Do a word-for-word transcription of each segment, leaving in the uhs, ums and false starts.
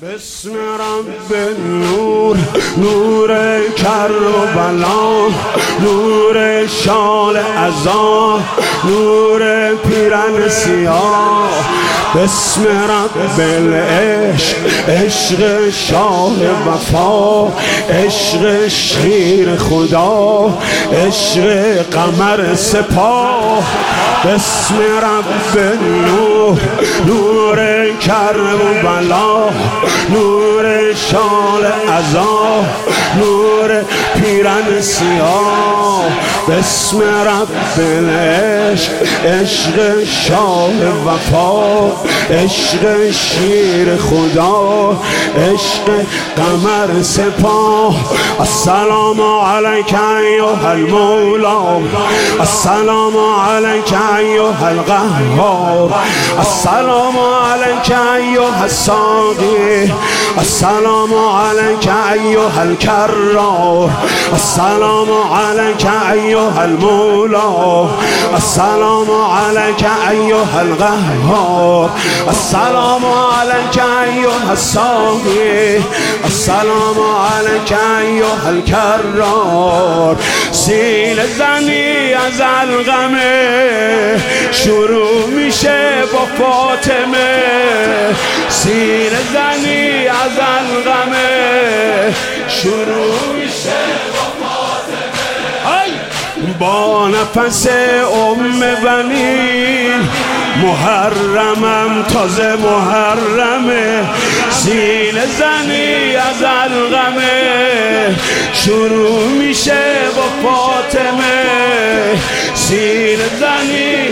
بسم رب نور، نور کربلا، نور شال عزا، نور پیرن سیاه. بسم رب العشق، عشق شاه وفا، عشق شیر خدا، عشق قمر سپاه. بسم رب نور، نور کربلا، نور شال عزا، نور پیرن سیاه. بسم رب العشق، عشق شاه وفا، عشق شیر خدا، عشق قمر سپاه. السلام علیک ایها المولا، السلام علیک ایها القهار، السلام علیک ایها الساقی، السلام علیک ایها الکرار، السلام علیک ایها المولا، السلام علیک ایها القهار، السلام علیک ایها الساقی، السلام علیک ایها الکرار. سیل زنی از القمه شروع میشه با فاطمه، سیل زنی از القمه شروع میشه با فاطمه. با نفس ام بنین محرمم تازه محرمه، سیل زنی از القمه شروع میشه با فاطمه، سیل زنی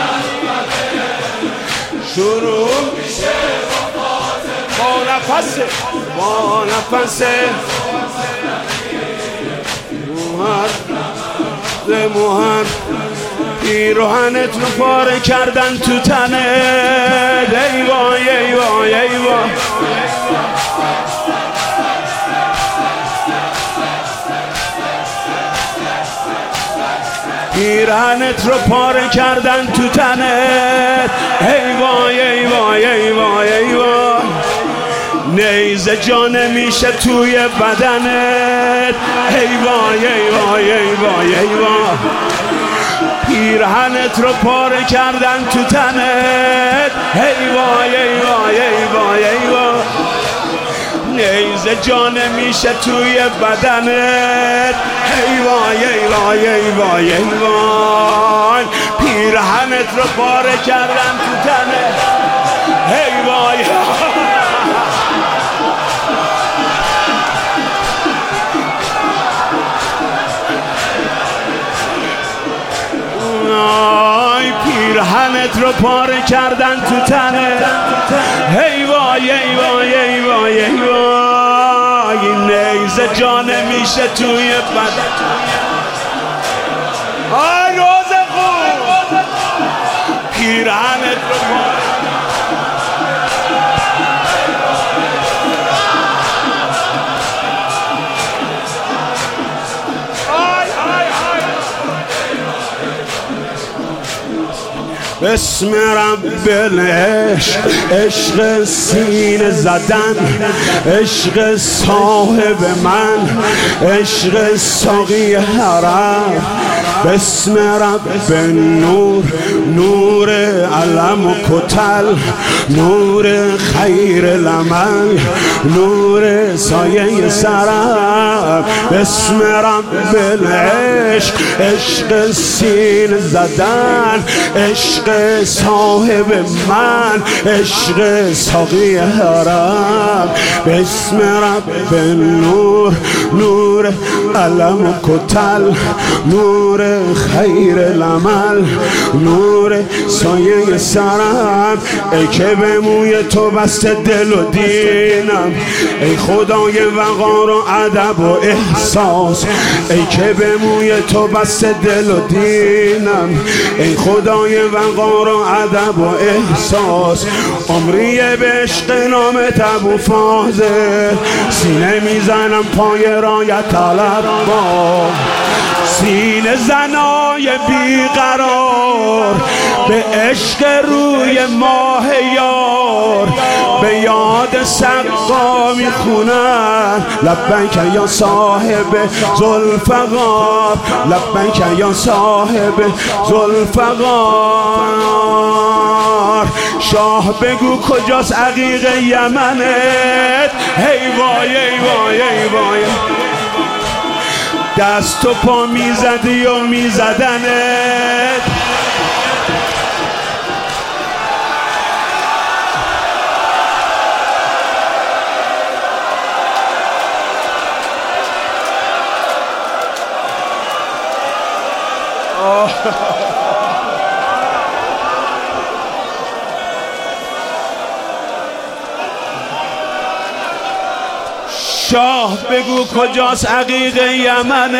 شروع میشه با فاطمه. با نفس با نفس محرم محرم پیراهنت رو پاره کردن تو تنت. ای وای ای وای ای وای، پیراهنت رو پاره کردن تو تنت. ای وای ای وای ای وای ای وای، نیزه جا نمیشه توی بدنت. ای وای ای وای ای وای ای وای، پیرهنت رو پاره کردن تو تنت. ای وای ای وای ای وای ای وای، نیزه جا نمیشه توی بدنت. ای وای ای وای ای وای ای وای، پیرهنت رو پاره کردن تو تنت. ای وای پیرهنت رو پاره کردن تو تنت. ای وای ای وای ای وای ای وای، نیزه جا نمیشه توی بدن. آی روز خوب، پیرهنت رو پاره بسم رب العشق، عشق سینه زدن، عشق صاحب من، عشق ساقی حرم. بسم رب نور، نور علم و کتل، نور خیر لمن، نور سایه سرم. بسم رب العشق، عشق سینه زدن، عشق صاحب من، عشق ساقی حرم. بسم رب نور، نور علم و کتل، نور خیر لمل، نور سایه سرم. ای که به موی تو بسته دل و دینم، ای خدای وقار و ادب و احساس. ای که به موی تو بسته دل و دینم، ای خدای وقار و ادب و احساس. عمریه به عشق نامت ابو فاضل، سینه میزنم پای رایت طلب با سینه زنای بیقرار به عشق روی ماه یار به یاد سقا میخونن لبیک یا صاحب ذوالفقار لبیک یا صاحب ذوالفقار. شاه بگو کجاست عقیق یمنت هی وای ای وای ای وای دست و پا میزدی و میزدنت شاه بگو کجاست عقیق یمنت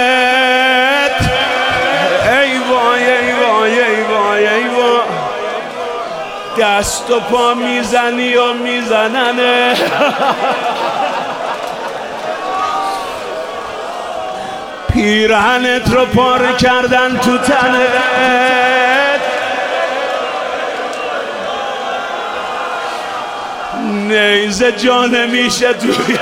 ای وای ای وای ای وای ای وای دست و پا میزنی و میزننه پیرهنت رو پاره کردن تو تنت نیزه جا نمیشه توی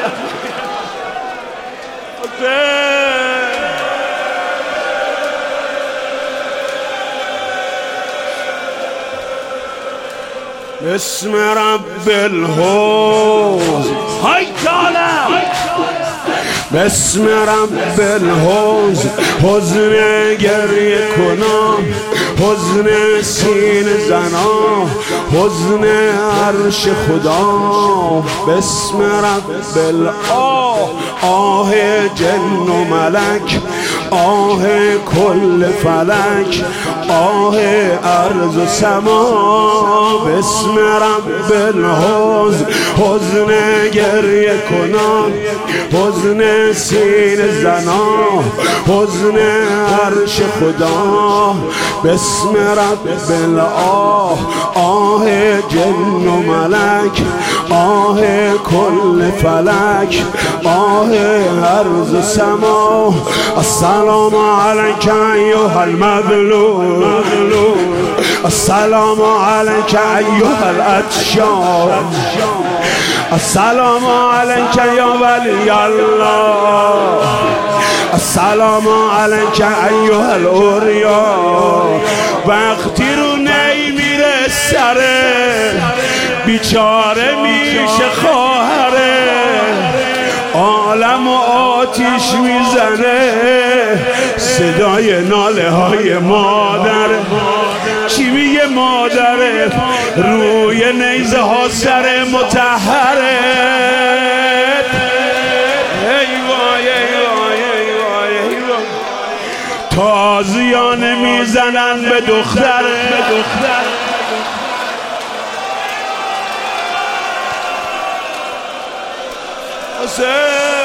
بسم رب الحوض های کالم بسم رب الحوض حزن گریه کنم حزن سینه زنا حزن عرش خدا بسم رب الآه آه جن و ملک آه کل فلک آه ارض و سما بسم رب الحوض حزن گریه کنم حزن سینه زنا حزن عرش خدا بسم رب الآه آه جن و ملک آه کل فلک آه ارض و سما السلام علیک ایها المظلوم السلام علیک ایها العطشان السلام علیک یا ولی الله السلام علیک ایها الاوریا وقتی رو نمیره سره بیچاره میشه خواهره عالم و آتیش میزنه صدای ناله های مادر چی میگه مادره روی نیزه ها سر مطهره ای وای ای وای ای وای ای وای تازیانه میزنن به دختره حسین